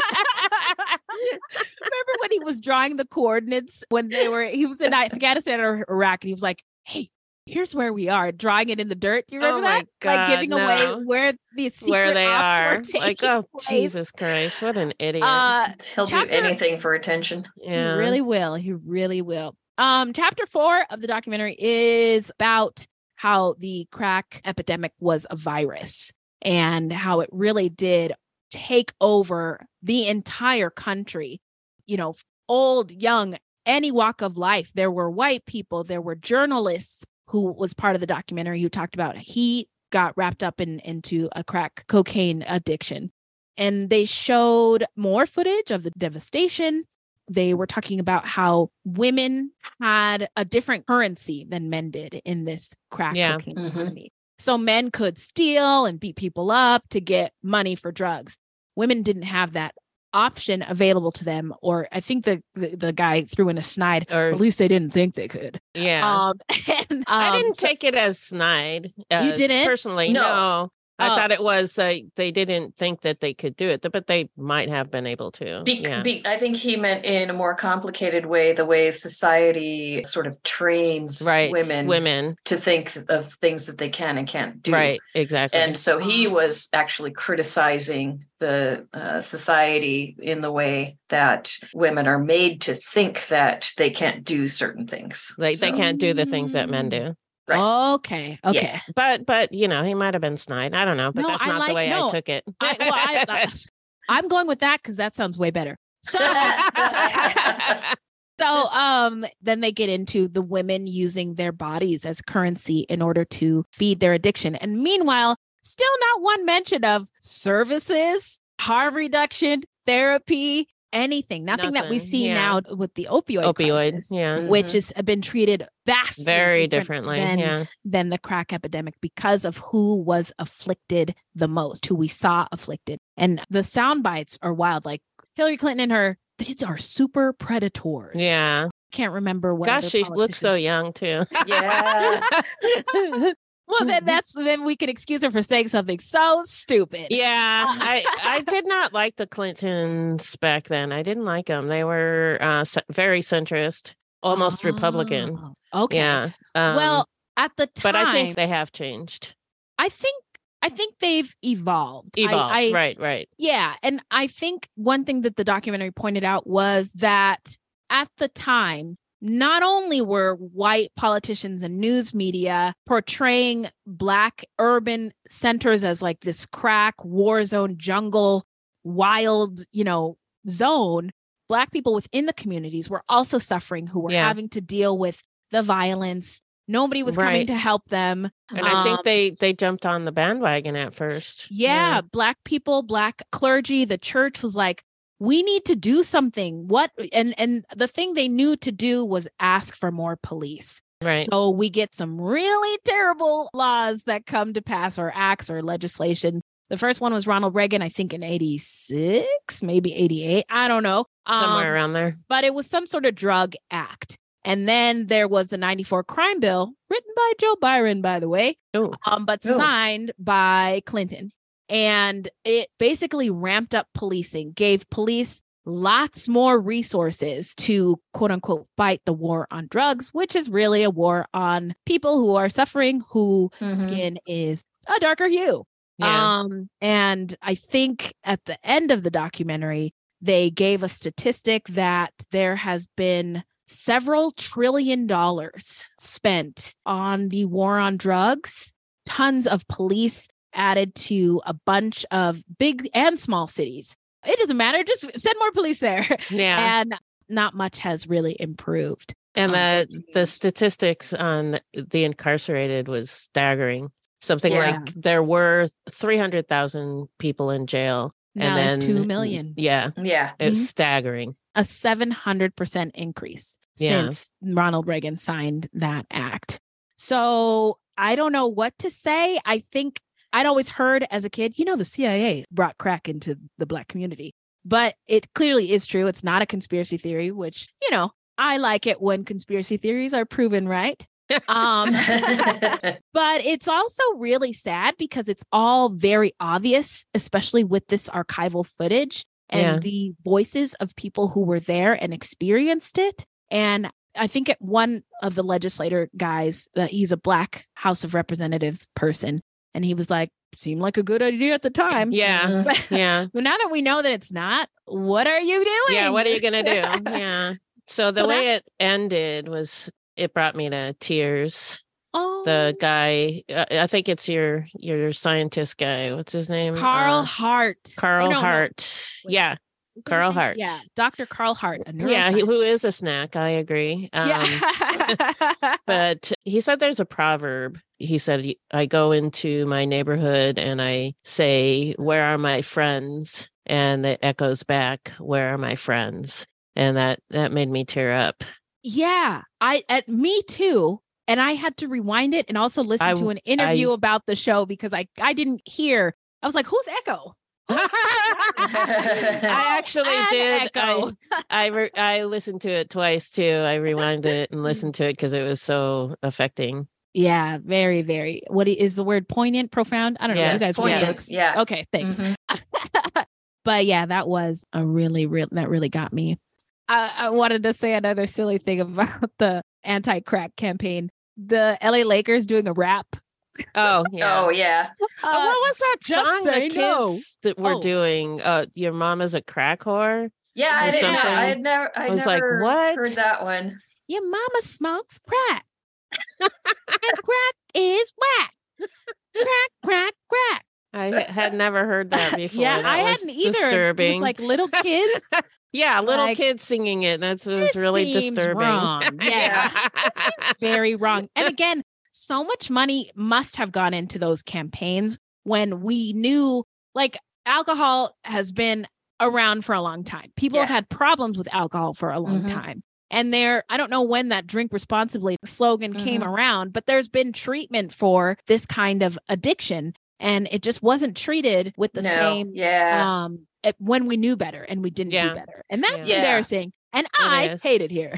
Remember when he was drawing the coordinates when they were, he was in Afghanistan or Iraq, and he was like, hey, here's where we are, drawing it in the dirt. Do you remember Oh my that? Like giving God, away no. where the secret Where they ops are. were taking Like, oh, place. Jesus Christ. What an idiot. Uh, He'll chapter- do anything for attention. yeah. He really will. He really will. Um, chapter four of the documentary is about how the crack epidemic was a virus and how it really did take over the entire country. You know, old, young, any walk of life. There were white people, there were journalists who was part of the documentary who talked about he got wrapped up in into a crack cocaine addiction. And they showed more footage of the devastation. They were talking about how women had a different currency than men did in this crack Yeah. cocaine Mhm. economy. So men could steal and beat people up to get money for drugs. Women didn't have that option available to them, or I think the the, the guy threw in a snide, or Or- at least they didn't think they could. Yeah. Um, and, I um, didn't so- take it as snide. Uh, You didn't? Personally, No. no. I Oh. thought it was uh, they didn't think that they could do it, but they might have been able to. Be, yeah. be, I think he meant in a more complicated way the way society sort of trains right. women, Women. to think of things that they can and can't do. Right. Exactly. And so he was actually criticizing the uh, society in the way that women are made to think that they can't do certain things. like So- they can't do the things that men do. Right. Okay. Okay. Yeah. But but you know, he might have been snide. I don't know, but No, that's I not like- the way no. I took it. I, well, I, I, I'm going with that because that sounds way better. So, so um, then they get into the women using their bodies as currency in order to feed their addiction. And meanwhile, still not one mention of services, harm reduction, therapy, anything. Nothing that we Nothing, see yeah. now with the opioid, Opioid, crisis, yeah. which Mhm. has been treated vastly Very different differently. than yeah. than the crack epidemic because of who was afflicted the most, who we saw afflicted. And the sound bites are wild. Like Hillary Clinton and her, these are super predators. Yeah. Can't remember what. Gosh, other she looks so politicians- young too. Yeah. Well, then that's then we can excuse her for saying something so stupid. Yeah, I I did not like the Clintons back then. I didn't like them. They were uh, c- very centrist, almost Republican. Oh, okay. Yeah. Um, well, at the time, but I think they have changed. I think I think they've evolved. I- Evolved. I, right. Right. Yeah. And I think one thing that the documentary pointed out was that at the time, not only were white politicians and news media portraying Black urban centers as like this crack, war zone, jungle, wild, you know, zone, Black people within the communities were also suffering, who were Yeah. having to deal with the violence. Nobody was coming Right. to help them. And I think Um, they they jumped on the bandwagon at first. yeah, Black people, Black clergy, the church was like, we need to do something. What? And and the thing they knew to do was ask for more police. Right. So we get some really terrible laws that come to pass, or acts or legislation. The first one was Ronald Reagan, I think in eighty-six, maybe eighty-eight. I don't know. Somewhere Um, around there. But it was some sort of drug act. And then there was the ninety-four crime bill, written by Joe Byron, by the way, um, but Oh. signed by Clinton. And it basically ramped up policing, gave police lots more resources to, quote unquote, fight the war on drugs, which is really a war on people who are suffering, whose Mhm. skin is a darker hue. Yeah. Um, and I think at the end of the documentary, they gave a statistic that there has been several trillion dollars spent on the war on drugs, tons of police added to a bunch of big and small cities. It doesn't matter. Just send more police there. Yeah. And not much has really improved. And the the statistics on the incarcerated was staggering. Something Yeah. like there were three hundred thousand people in jail. Now and there's then two million. Yeah. Yeah. It's Mhm. staggering. A seven hundred percent increase Yeah. since Ronald Reagan signed that act. So I don't know what to say. I think I'd always heard as a kid, you know, the C I A brought crack into the Black community, but it clearly is true. It's not a conspiracy theory, which, you know, I like it when conspiracy theories are proven right. Um, but it's also really sad because it's all very obvious, especially with this archival footage and Yeah. the voices of people who were there and experienced it. And I think at one of the legislator guys, that he's a Black House of Representatives person, and he was like, seemed like a good idea at the time. Yeah. But, Yeah. but now that we know that it's not, what are you doing? Yeah. What are you going to do? Yeah. So the So way it ended was it brought me to tears. Oh. The guy, uh, I think it's your your scientist guy. What's his name? Carl Uh, Hart. Carl Or no, no. Hart. Wait. Yeah. Is that his Carl name? Hart. Yeah, Doctor Carl Hart. A Yeah, he, neuroscientist. who is a snack. I agree. Um, Yeah. but he said there's a proverb. He said, I go into my neighborhood and I say, where are my friends? And it echoes back, where are my friends? And that, that made me tear up. Yeah, I at me too. And I had to rewind it and also listen I- to an interview I- about the show because I I didn't hear. I was like, who's Echo? I actually And did. Echo. I I, re- I listened to it twice too. I rewinded it and listened to it because it was so affecting. Yeah, very, very. What i- is the word? Poignant, profound? I don't know. Yes, You guys read poignant, books? yeah. Okay, thanks. Mhm. But yeah, that was a really, real. That really got me. I, I wanted to say another silly thing about the anti-crack campaign. The L A Lakers doing a rap. Oh yeah. Oh yeah. Oh, what was that just song the say kids no. that were Oh. doing? Uh, your mom is a crack whore. Yeah, I Or didn't know. something. I had never I, I was like, never what? heard that one. Your mama smokes crack, and crack is whack. Crack, crack, crack. I had never heard that before. Yeah, That I was hadn't either. It Disturbing. was like little kids. yeah, little like, kids singing it. That's was This really seems disturbing. wrong. Yeah. Very wrong. And again, so much money must have gone into those campaigns when we knew, like, alcohol has been around for a long time. People have Yeah. had problems with alcohol for a long Mhm. time. And there, I don't know when that drink responsibly slogan came Mhm. around, but there's been treatment for this kind of addiction. And it just wasn't treated with the No, same yeah. um it- when we knew better and we didn't Yeah. do better. And that's Yeah. embarrassing. And I is. hate it here.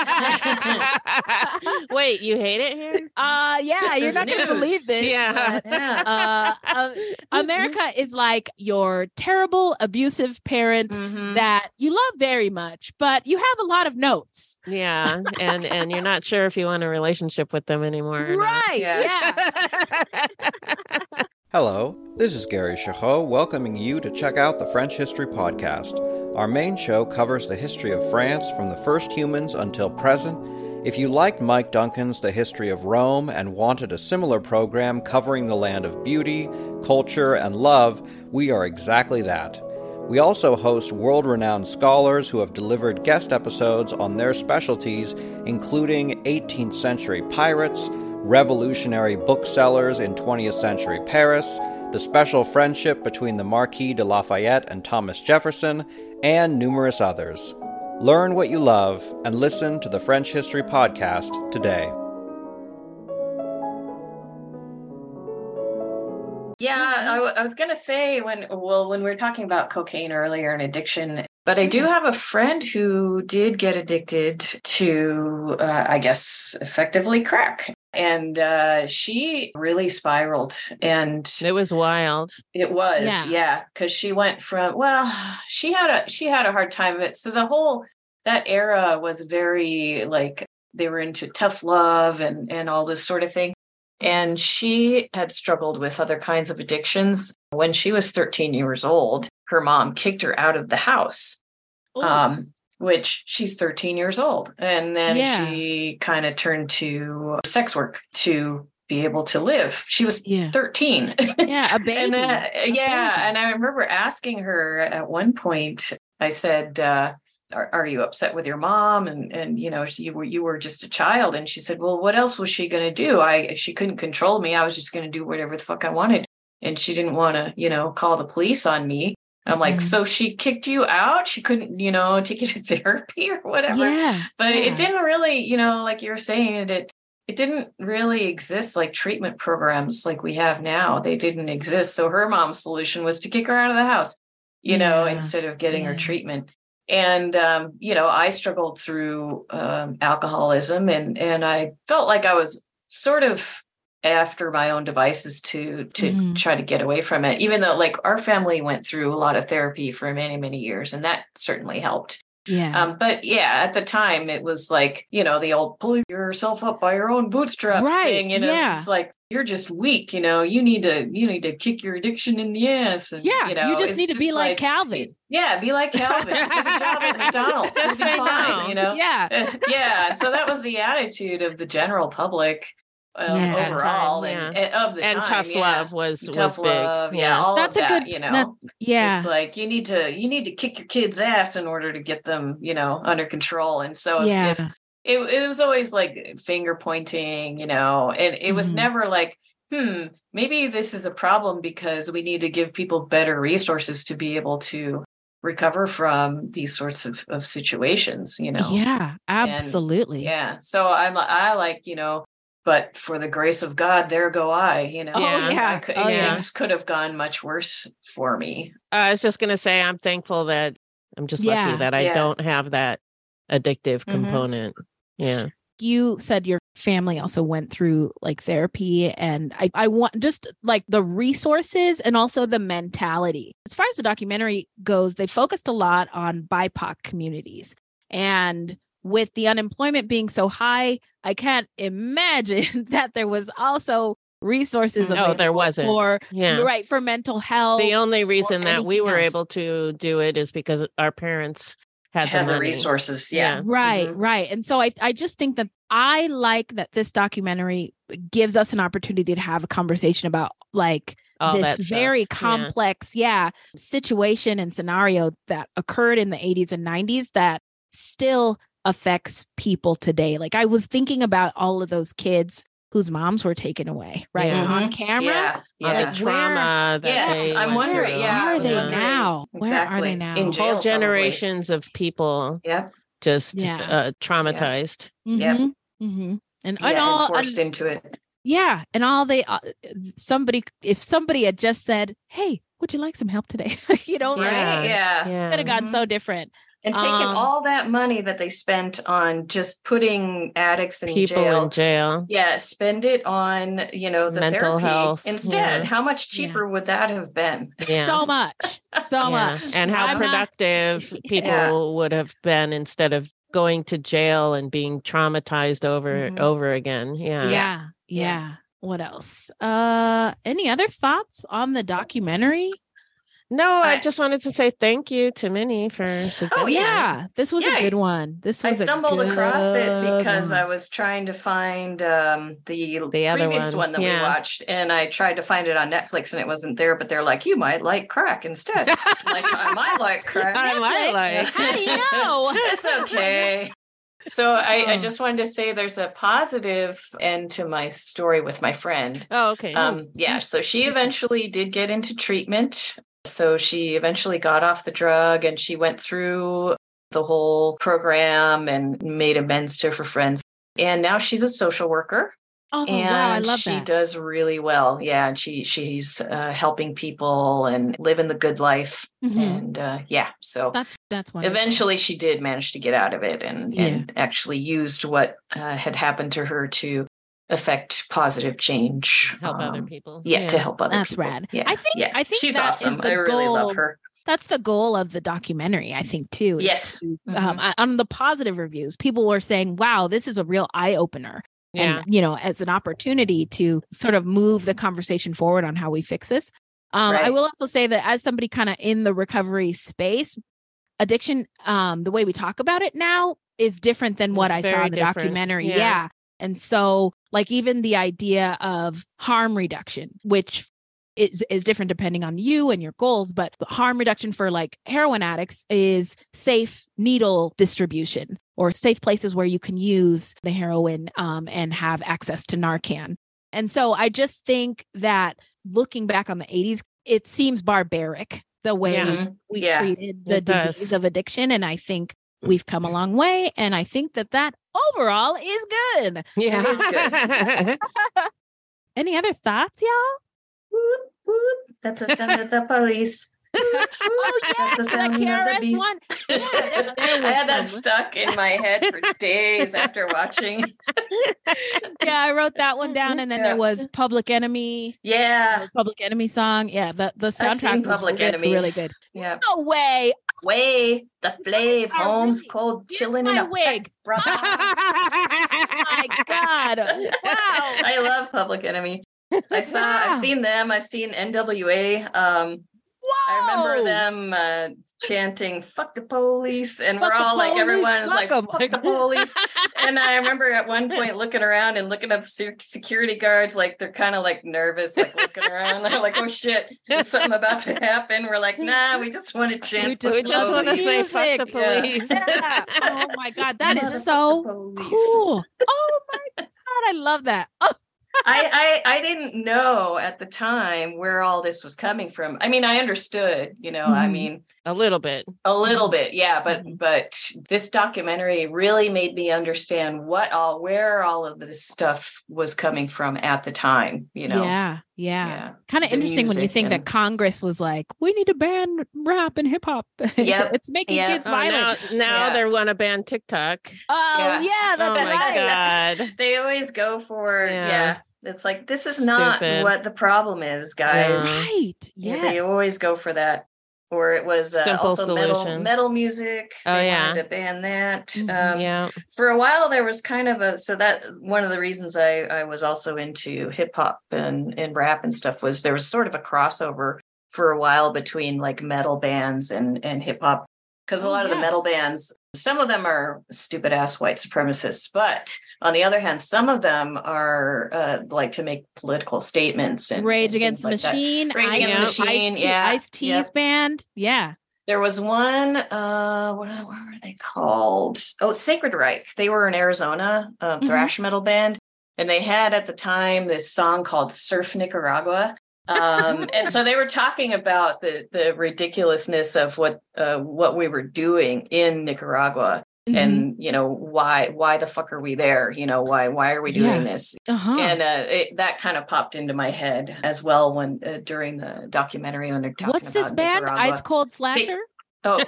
Wait, you hate it here? Uh yeah, This you're is not gonna news. believe this. Yeah. but, Yeah. uh, uh, America is like your terrible, abusive parent Mhm. that you love very much, but you have a lot of notes. Yeah, and and you're not sure if you want a relationship with them anymore. or not. Right. Yeah. Yeah. Hello, this is Gary Chahot welcoming you to check out the French History Podcast. Our main show covers the history of France from the first humans until present. If you liked Mike Duncan's The History of Rome and wanted a similar program covering the land of beauty, culture, and love, we are exactly that. We also host world-renowned scholars who have delivered guest episodes on their specialties, including eighteenth century pirates, revolutionary booksellers in twentieth century Paris, the special friendship between the Marquis de Lafayette and Thomas Jefferson, and numerous others. Learn what you love and listen to the French History Podcast today. Yeah, I, w- I was going to say when, well, when we were talking about cocaine earlier and addiction, but I do have a friend who did get addicted to, uh, I guess, effectively crack. And uh, she really spiraled, and it was wild. It was, Yeah. yeah, because she went from, well, she had a she had a hard time of it. So the whole that era was very like they were into tough love and and all this sort of thing. And she had struggled with other kinds of addictions. When she was thirteen years old, her mom kicked her out of the house. Um, which she's thirteen years old. And then Yeah. she kind of turned to sex work to be able to live. She was Yeah. thirteen. Yeah, a baby. And then, A yeah. baby. And I remember asking her at one point, I said, uh, are, are you upset with your mom? And, and, you know, she, you were, you were just a child. And she said, well, what else was she going to do? I, she couldn't control me. I was just going to do whatever the fuck I wanted. And she didn't want to, you know, call the police on me. I'm like, Mhm. so she kicked you out? She couldn't, you know, take you to therapy or whatever. Yeah, But yeah. it didn't really, you know, like you were saying, it it didn't really exist like treatment programs like we have now. They didn't exist. So her mom's solution was to kick her out of the house, you know, Yeah, instead of getting her yeah. treatment. And, um, you know, I struggled through um, alcoholism and, and I felt like I was sort of after my own devices to to Mhm. try to get away from it, even though like our family went through a lot of therapy for many, many years, and that certainly helped. Yeah. Um, but yeah, at the time it was like, you know, the old pull yourself up by your own bootstraps Right, thing, you know, yeah. it's like, you're just weak, you know, you need to, you need to kick your addiction in the ass. And, Yeah, you know, you just it's need to be like Calvin. Yeah, be like Calvin. Get a job at McDonald's. Just You'll be say fine, no. you know? Yeah. Yeah. So that was the attitude of the general public um, Yeah. That overall time, and, yeah. and of the And time. tough yeah. love was- was tough big, love. Yeah. yeah. All That's of a that, good- you know, that- yeah. it's like you need to, you need to kick your kid's ass in order to get them, you know, under control. And so if, Yeah. if it, it was always like finger pointing, you know, and it was Mhm. never like, hmm, maybe this is a problem because we need to give people better resources to be able to recover from these sorts of, of situations, you know? Yeah, And, absolutely. yeah. So I'm li- I like, you know, but for the grace of God, there go I, you know, Oh, Yeah. yeah. I could, Oh, yeah. things could have gone much worse for me. I was just going to say, I'm thankful that I'm just Yeah. lucky that I Yeah. don't have that addictive Mhm. component. Yeah. You said your family also went through like therapy, and I, I want just like the resources and also the mentality. As far as the documentary goes, they focused a lot on B I P O C communities. And with the unemployment being so high, I can't imagine that there was also resources No, available there wasn't. for Yeah. right for mental health. The only reason that we anything were else. able to do it is because our parents had, Had the, the money. resources. Yeah. Right, Mhm. right. And so I I just think that I like that this documentary gives us an opportunity to have a conversation about like All this that stuff. very Yeah. complex, yeah, situation and scenario that occurred in the eighties and nineties that still affects people today. Like I was thinking about all of those kids whose moms were taken away, right? Yeah. On Mhm. camera. Yeah. All Yeah. the trauma that Yes, they I'm went wondering. through. Yeah, I Where are was they wondering. now? Where are they Exactly. now? In jail, Whole probably. generations of people Yep. just Yeah. uh, traumatized. Yep. Mhm, mhm. And, Yeah. and all and forced and- into it. Yeah, and all they uh, somebody if somebody had just said, "Hey, would you like some help today?" you know, Right. right? Yeah. Yeah. Could have gone Mhm. so different. And taking Um, all that money that they spent on just putting addicts in People jail. in jail. Yeah, spend it on, you know, the Mental therapy health, instead. yeah. How much cheaper would that have been? Yeah. So much, so Yeah. much, And how I'm not- productive people Yeah. would have been instead of going to jail and being traumatized over Mhm. over again. Yeah. yeah, yeah. What else? Uh, any other thoughts on the documentary? No, I, I just wanted to say thank you to Minnie for suggesting. Oh yeah, this was yeah, a good one. This was I stumbled a good across it because one. I was trying to find um, the, the previous one, one that yeah. we watched, and I tried to find it on Netflix, and it wasn't there. But they're like, you might like crack instead. Like I might like crack. I might like. How do you know? It's okay. So I, oh. I just wanted to say there's a positive end to my story with my friend. Oh, okay. Um, yeah. So she eventually did get into treatment. So she eventually got off the drug and she went through the whole program and made amends to her friends. And now she's a social worker. Oh, and wow. I love she that. does really well. Yeah. And she, she's uh, helping people and living the good life. Mm-hmm. And uh, yeah, so that's, that's wonderful. Eventually she did manage to get out of it and, yeah. and actually used what uh, had happened to her to affect positive change. Help um, other people. Yeah, yeah, to help other that's people. That's rad. Yeah. I think, yeah. I think she's that awesome. is the I really goal. love her. That's the goal of the documentary, I think, too. Yes. To, mm-hmm. um, on the positive reviews, people were saying, wow, this is a real eye opener. Yeah. And, you know, as an opportunity to sort of move the conversation forward on how we fix this. Um, right. I will also say that as somebody kind of in the recovery space, addiction, um, the way we talk about it now is different than what it's I saw in the different. documentary. Yeah. yeah. And so like even the idea of harm reduction, which is, is different depending on you and your goals, but harm reduction for like heroin addicts is safe needle distribution or safe places where you can use the heroin um, and have access to Narcan. And so I just think that looking back on the eighties, it seems barbaric the way yeah. we yeah. treated the It disease does. of addiction. And I think we've come a long way. And I think that that overall is good. Yeah. It is good. Any other thoughts, y'all? Whoop, whoop. That's the sound of the police. Oh, yeah, That's the sound the K R S of the beast. one. Yeah, there, there I had that some... stuck in my head for days after watching. Yeah, I wrote that one down, and then yeah. there was Public Enemy. Yeah, Public Enemy song. Yeah, the the soundtrack was Public really, Enemy. really good. Yeah. No way. Way the Flav Holmes really? cold chilling my in a wig. Bra. My God! Wow. I love Public Enemy. I saw. Yeah. I've seen them. I've seen N W A. Um, Whoa. I remember them uh, chanting "fuck the police," and Fuck we're the all like, police, everyone is fuck like, 'em. "Fuck the police." And I remember at one point looking around and looking at the sec- security guards, like they're kind of like nervous, like looking around. They're like, "Oh shit, is something about to happen?" We're like, "Nah, we just want to chant." We, "Fuck we the just want to police." say "fuck the Yeah. police." Yeah. Oh my God, that Fuck is the so police. cool. Oh my God, I love that. Oh. I, I I didn't know at the time where all this was coming from. I mean, I understood, you know, Mm-hmm. I mean, a little bit, a little bit, yeah. But but this documentary really made me understand what all where all of this stuff was coming from at the time. You know, Yeah, yeah. Yeah. Kind of The interesting when you music think and- that Congress was like, we need to ban rap and hip hop. Yep. It's making Yep. kids Oh, now violent. now Yeah. they want to ban TikTok. Oh Yeah. yeah, that's Oh my right. God. they always go for Yeah. yeah. It's like this is not Stupid. what the problem is, guys. Yeah. Right. Yeah, Yes. they always go for that. Or it was uh, Simple also metal, solution. metal music. Oh, They yeah. wanted to ban that. Mhm. Um, Yeah. For a while, there was kind of a so that one of the reasons I I was also into hip hop and and rap and stuff was there was sort of a crossover for a while between like metal bands and and hip hop because a Oh, lot of yeah. the metal bands, some of them are stupid ass white supremacists, but on the other hand, some of them are uh, like to make political statements and Rage and Against the things like that. Machine. Rage Against the Ice, Machine, Ice, yeah, Ice T's yep. band. Yeah. There was one, uh, what, what were they called? Oh, Sacred Reich. They were in Arizona, a Mhm. thrash metal band. And they had at the time this song called Surf Nicaragua. Um, and so they were talking about the the ridiculousness of what uh, what we were doing in Nicaragua. Mhm. And, you know, why why the fuck are we there? You know, why why are we doing Yeah. this? Uh-huh. And uh, it, that kind of popped into my head as well when uh, during the documentary when they're talking What's this about band? Nicaragua. Ice Cold Slasher? Oh,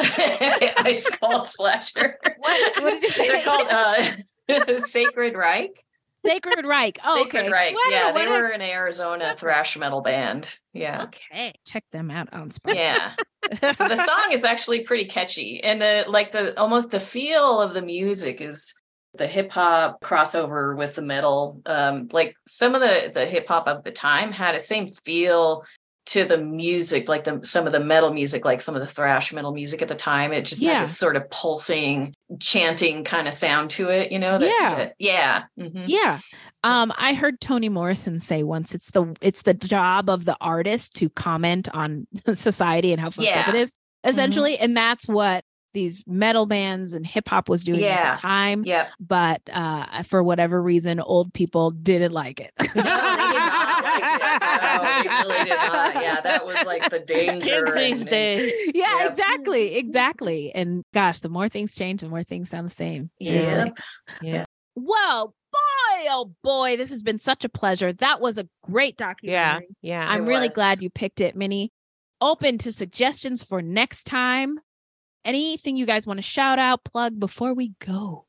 Ice Cold Slasher. What, what did you say? They're called uh, Sacred Reich. Sacred Reich. Oh, Sacred okay. Reich. What- Yeah, what they a- were an Arizona thrash metal band. Yeah. Okay, check them out on Spotify. Yeah. So the song is actually pretty catchy, and the like the almost the feel of the music is the hip hop crossover with the metal. Um, like some of the the hip hop of the time had a same feel to the music, like the some of the metal music, like some of the thrash metal music at the time. It just Yeah. had this sort of pulsing, chanting kind of sound to it, you know? That, Yeah. that- yeah. Mhm. Yeah. Um, I heard Toni Morrison say once it's the it's the job of the artist to comment on society and how fucked up Yeah. it is, essentially. And that's what these metal bands and hip hop was doing Yeah. at the time. Yep. But uh, for whatever reason, old people didn't like it. No, they did not like it. No, they really did not. Yeah, that was like the danger. Kids these and- and- days. Yeah, Yep. exactly. Exactly. And gosh, the more things change, the more things sound the same. Seriously. Yep. Yeah. Well, boy, oh boy, this has been such a pleasure. That was a great documentary. Yeah. Yeah. I'm It really was. glad you picked it, Minnie. Open to suggestions for next time. Anything you guys want to shout out, plug before we go?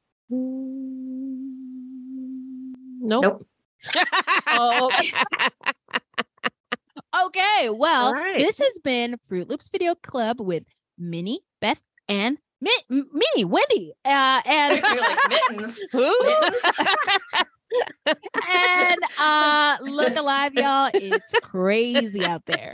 Nope. Nope. Oh, okay. Okay, well, All right. this has been Fruit Loops Video Club with Minnie, Beth, and Mi- M- me, Wendy. Uh, and You're like mittens. Who? Mittens. and uh, look alive, y'all. It's crazy out there.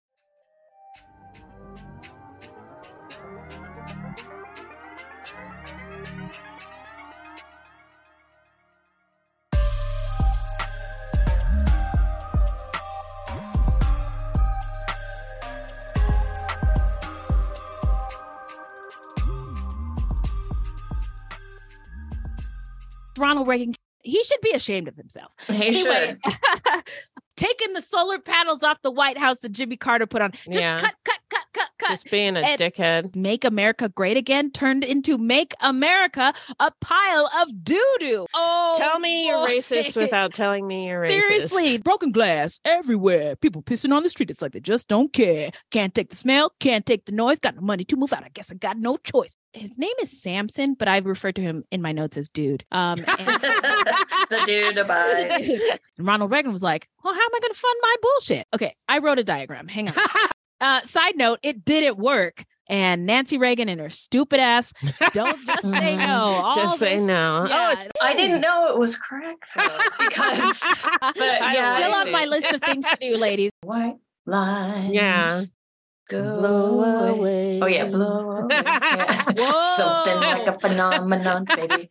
Ronald Reagan, he should be ashamed of himself. He Anyway, taking the solar panels off the White House that Jimmy Carter put on. Just Yeah. cut, cut, cut, cut, cut. Just being a And dickhead. Make America Great Again turned into Make America a pile of doo-doo. Oh, Tell me you're boy. racist without telling me you're racist. Seriously, broken glass everywhere. People pissing on the street. It's like they just don't care. Can't take the smell, can't take the noise. Got no money to move out. I guess I got no choice. His name is Samson, but I refer to him in my notes as dude. Um, and, The dude abides. and Ronald Reagan was like, well, how am I going to fund my bullshit? Okay, I wrote a diagram. Hang on. uh, side note, it didn't work. And Nancy Reagan and her stupid ass don't just say no. All Just say this- no. Yeah, Oh, it's I didn't know it was crack though, because but I yeah, still I on my did. list of things to do, ladies. White lines. Yeah. Go Blow away. away. Oh yeah, blow away. Yeah. Whoa. Something like a phenomenon, baby.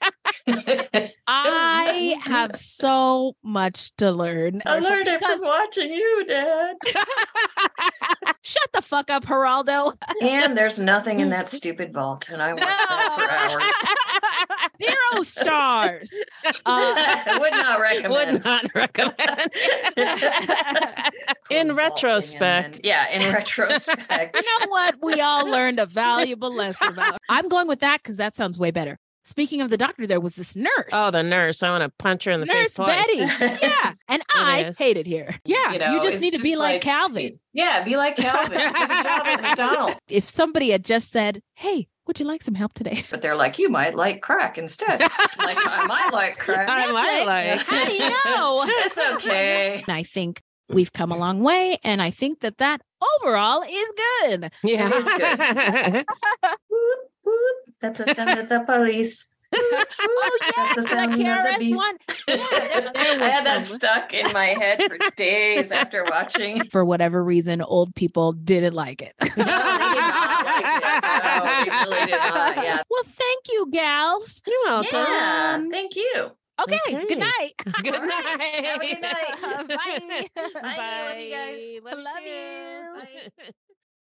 I have so much to learn. I learned it because from watching you, Dad. shut the fuck up, Geraldo. And there's nothing in that stupid vault, and I watched that for hours. Zero stars. Uh, I would not recommend. Would not recommend. In Close vault retrospect. thing, and then- yeah, in retrospect. you know what? We all learned a valuable lesson about. I'm going with that because that sounds way better. Speaking of the doctor, there was this nurse. Oh, the nurse. I want to punch her in the nurse face twice. Betty. Yeah, and I is. hate it here. Yeah, You you, know, just it's need to be just like, like- Calvin. Yeah, be like Calvin. Get a job at McDonald's. If somebody had just said, "Hey, would you like some help today?" But they're like, you might like crack instead. Like, I might like crack. I might like. How do you know? It's okay. I think we've come a long way, and I think that that overall is good. Yeah. It is good. Whoop, whoop. That's the sound of the police. Oh yeah, That's the that sound of the K R S beast. one. Yeah, there- there I was had that some- stuck in my head for days after watching. For whatever reason, old people didn't like it. No, they did not like it. No, they really did not. Yeah. Well, thank you, gals. You're welcome. Yeah. Um, Thank you. Okay, Okay. good night. Good All right. night. Have a good night. Bye. Bye. Love you guys. Love, Love you. you.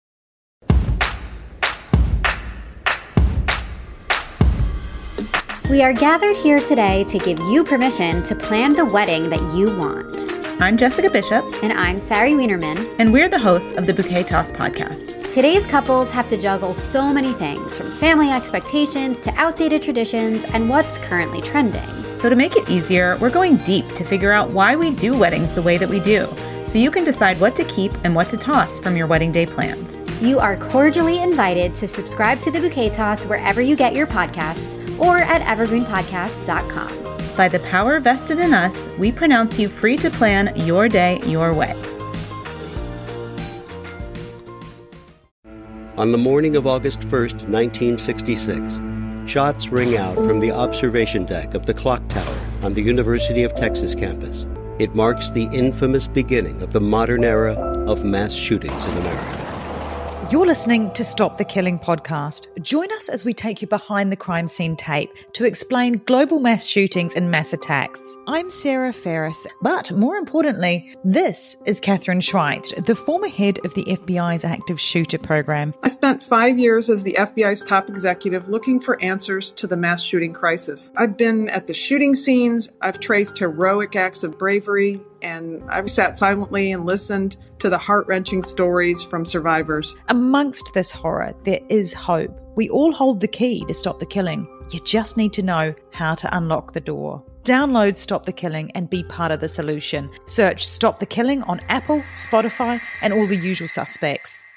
We are gathered here today to give you permission to plan the wedding that you want. I'm Jessica Bishop. And I'm Sari Wienerman. And we're the hosts of the Bouquet Toss podcast. Today's couples have to juggle so many things, from family expectations to outdated traditions and what's currently trending. So to make it easier, we're going deep to figure out why we do weddings the way that we do, so you can decide what to keep and what to toss from your wedding day plans. You are cordially invited to subscribe to the Bouquet Toss wherever you get your podcasts or at evergreen podcast dot com. By the power vested in us, we pronounce you free to plan your day your way. On the morning of August first, nineteen sixty-six, shots ring out from the observation deck of the clock tower on the University of Texas campus. It marks the infamous beginning of the modern era of mass shootings in America. You're listening to Stop the Killing podcast. Join us as we take you behind the crime scene tape to explain global mass shootings and mass attacks. I'm Sarah Ferris, but more importantly, this is Catherine Schweit, the former head of the F B I's active shooter program. I spent five years as the F B I's top executive looking for answers to the mass shooting crisis. I've been at the shooting scenes, I've traced heroic acts of bravery, and I've sat silently and listened to the heart-wrenching stories from survivors. Amongst this horror, there is hope. We all hold the key to stop the killing. You just need to know how to unlock the door. Download Stop the Killing and be part of the solution. Search Stop the Killing on Apple, Spotify, and all the usual suspects.